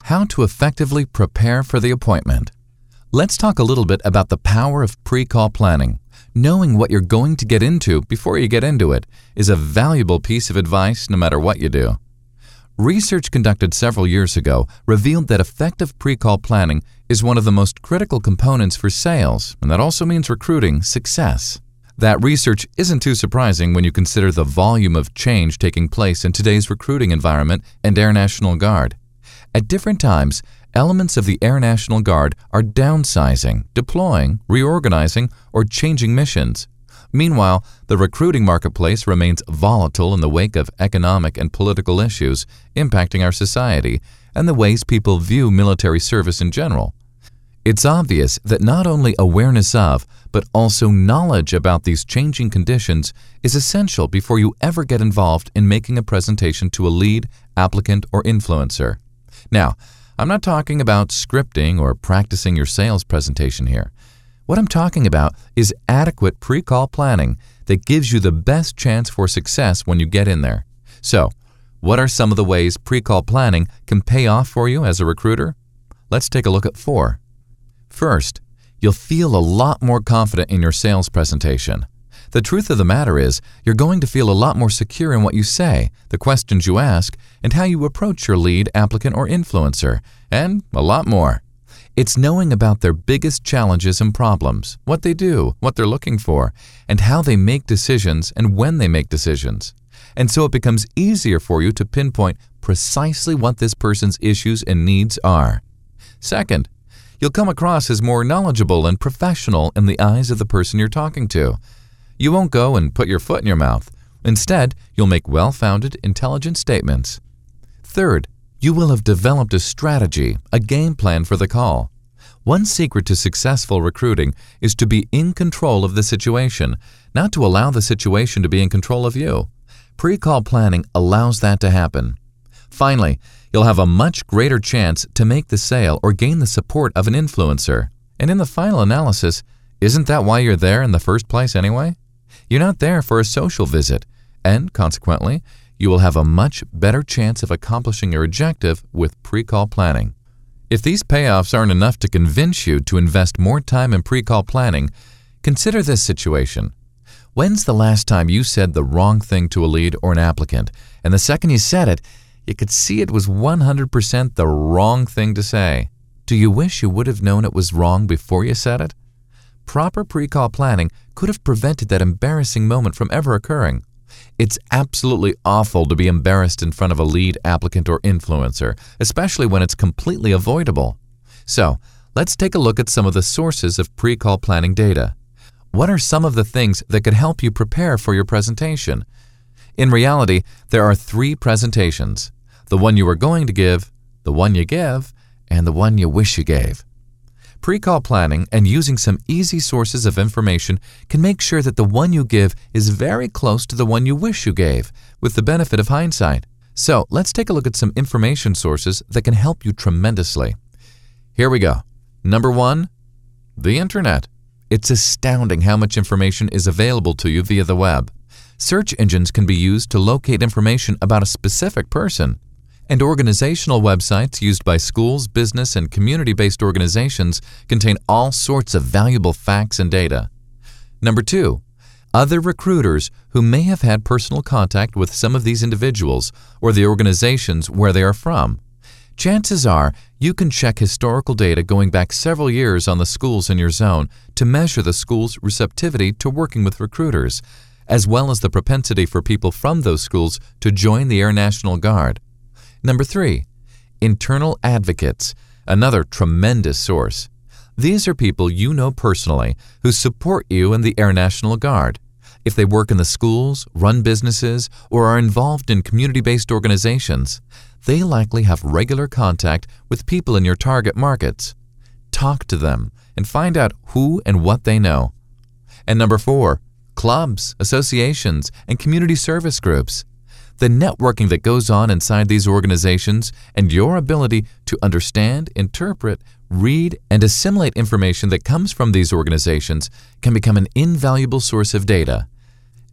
How to effectively prepare for the appointment. Let's talk a little bit about the power of pre-call planning. Knowing what you're going to get into before you get into it is a valuable piece of advice no matter what you do. Research conducted several years ago revealed that effective pre-call planning is one of the most critical components for sales, and that also means recruiting success. That research isn't too surprising when you consider the volume of change taking place in today's recruiting environment and Air National Guard. At different times, elements of the Air National Guard are downsizing, deploying, reorganizing, or changing missions. Meanwhile, the recruiting marketplace remains volatile in the wake of economic and political issues impacting our society and the ways people view military service in general. It's obvious that not only awareness of, but also knowledge about these changing conditions is essential before you ever get involved in making a presentation to a lead, applicant, or influencer. Now, I'm not talking about scripting or practicing your sales presentation here. What I'm talking about is adequate pre-call planning that gives you the best chance for success when you get in there. So, what are some of the ways pre-call planning can pay off for you as a recruiter? Let's take a look at 4. First, you'll feel a lot more confident in your sales presentation. The truth of the matter is, you're going to feel a lot more secure in what you say, the questions you ask, and how you approach your lead, applicant, or influencer, and a lot more. It's knowing about their biggest challenges and problems, what they do, what they're looking for, and how they make decisions and when they make decisions. And so it becomes easier for you to pinpoint precisely what this person's issues and needs are. Second, you'll come across as more knowledgeable and professional in the eyes of the person you're talking to. You won't go and put your foot in your mouth. Instead, you'll make well-founded, intelligent statements. Third, you will have developed a strategy, a game plan for the call. One secret to successful recruiting is to be in control of the situation, not to allow the situation to be in control of you. Pre-call planning allows that to happen. Finally, you'll have a much greater chance to make the sale or gain the support of an influencer. And in the final analysis, isn't that why you're there in the first place anyway? You're not there for a social visit, and consequently, you will have a much better chance of accomplishing your objective with pre-call planning. If these payoffs aren't enough to convince you to invest more time in pre-call planning, consider this situation. When's the last time you said the wrong thing to a lead or an applicant, and the second you said it, you could see it was 100% the wrong thing to say? Do you wish you would have known it was wrong before you said it? Proper pre-call planning could have prevented that embarrassing moment from ever occurring. It's absolutely awful to be embarrassed in front of a lead, applicant, or influencer, especially when it's completely avoidable. So, let's take a look at some of the sources of pre-call planning data. What are some of the things that could help you prepare for your presentation? In reality, there are 3 presentations: the one you are going to give, the one you give, and the one you wish you gave. Pre-call planning and using some easy sources of information can make sure that the one you give is very close to the one you wish you gave, with the benefit of hindsight. So let's take a look at some information sources that can help you tremendously. Here we go. Number 1, the Internet. It's astounding how much information is available to you via the web. Search engines can be used to locate information about a specific person. And organizational websites used by schools, business, and community-based organizations contain all sorts of valuable facts and data. Number 2, other recruiters who may have had personal contact with some of these individuals or the organizations where they are from. Chances are you can check historical data going back several years on the schools in your zone to measure the school's receptivity to working with recruiters, as well as the propensity for people from those schools to join the Air National Guard. Number 3, internal advocates, another tremendous source. These are people you know personally who support you in the Air National Guard. If they work in the schools, run businesses, or are involved in community-based organizations, they likely have regular contact with people in your target markets. Talk to them and find out who and what they know. And number 4, clubs, associations, and community service groups. The networking that goes on inside these organizations and your ability to understand, interpret, read, and assimilate information that comes from these organizations can become an invaluable source of data.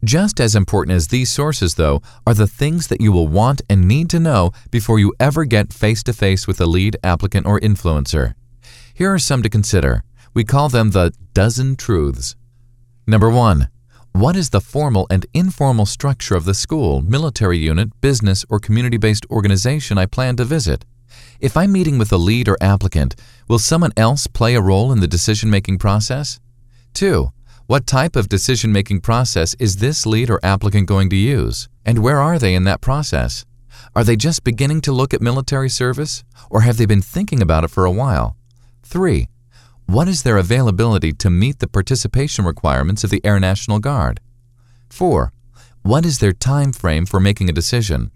Just as important as these sources, though, are the things that you will want and need to know before you ever get face-to-face with a lead, applicant, or influencer. Here are some to consider. We call them the dozen truths. Number 1. What is the formal and informal structure of the school, military unit, business, or community-based organization I plan to visit? If I'm meeting with a lead or applicant, will someone else play a role in the decision-making process? 2. What type of decision-making process is this lead or applicant going to use? And where are they in that process? Are they just beginning to look at military service, or have they been thinking about it for a while? 3. What is their availability to meet the participation requirements of the Air National Guard? 4. What is their time frame for making a decision?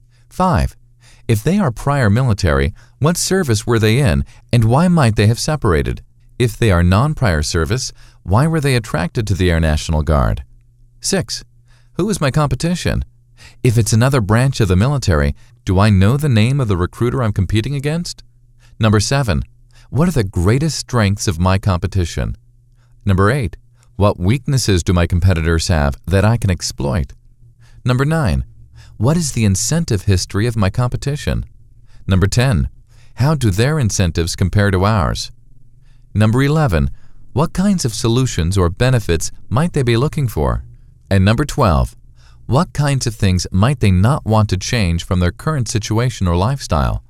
5. If they are prior military, what service were they in, and why might they have separated? If they are non-prior service, why were they attracted to the Air National Guard? 6. Who is my competition? If it's another branch of the military, do I know the name of the recruiter I'm competing against? Number 7. What are the greatest strengths of my competition? Number 8. What weaknesses do my competitors have that I can exploit? Number 9. What is the incentive history of my competition? Number 10. How do their incentives compare to ours? Number 11. What kinds of solutions or benefits might they be looking for? And number 12. What kinds of things might they not want to change from their current situation or lifestyle?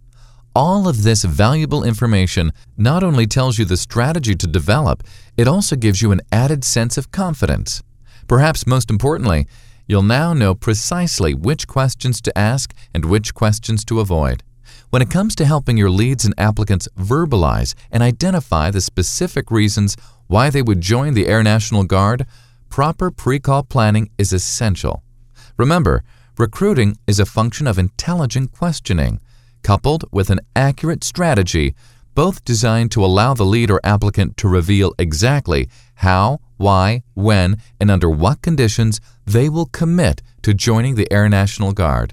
All of this valuable information not only tells you the strategy to develop, it also gives you an added sense of confidence. Perhaps most importantly, you'll now know precisely which questions to ask and which questions to avoid. When it comes to helping your leads and applicants verbalize and identify the specific reasons why they would join the Air National Guard, proper pre-call planning is essential. Remember, recruiting is a function of intelligent questioning, coupled with an accurate strategy, both designed to allow the lead or applicant to reveal exactly how, why, when, and under what conditions they will commit to joining the Air National Guard.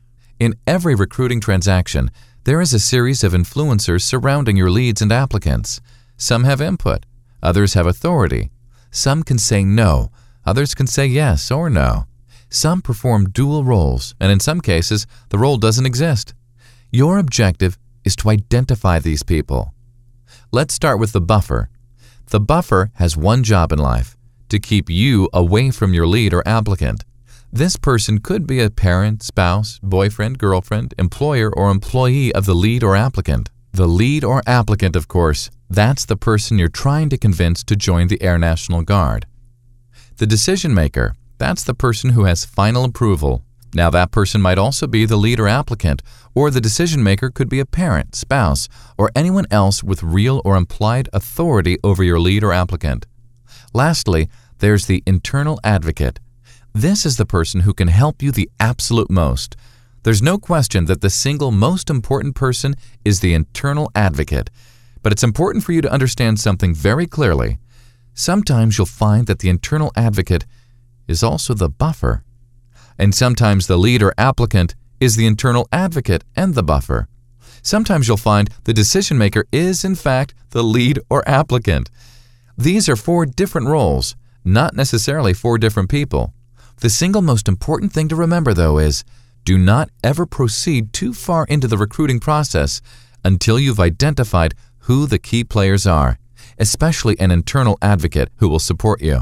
In every recruiting transaction, there is a series of influencers surrounding your leads and applicants. Some have input, others have authority. Some can say no, others can say yes or no. Some perform dual roles, and in some cases, the role doesn't exist. Your objective is to identify these people. Let's start with the buffer. The buffer has one job in life: to keep you away from your lead or applicant. This person could be a parent, spouse, boyfriend, girlfriend, employer, or employee of the lead or applicant. The lead or applicant, of course, that's the person you're trying to convince to join the Air National Guard. The decision maker, that's the person who has final approval. Now, that person might also be the lead or applicant, or the decision maker could be a parent, spouse, or anyone else with real or implied authority over your lead or applicant. Lastly, there's the internal advocate. This is the person who can help you the absolute most. There's no question that the single most important person is the internal advocate, but it's important for you to understand something very clearly. Sometimes you'll find that the internal advocate is also the buffer. And sometimes the lead or applicant is the internal advocate and the buffer. Sometimes you'll find the decision maker is, in fact, the lead or applicant. These are 4 different roles, not necessarily 4 different people. The single most important thing to remember, though, is do not ever proceed too far into the recruiting process until you've identified who the key players are, especially an internal advocate who will support you.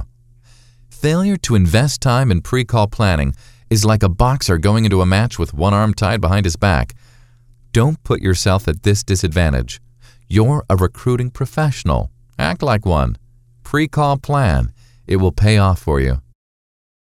Failure to invest time in pre-call planning is like a boxer going into a match with one arm tied behind his back. Don't put yourself at this disadvantage. You're a recruiting professional. Act like one. Pre-call plan. It will pay off for you.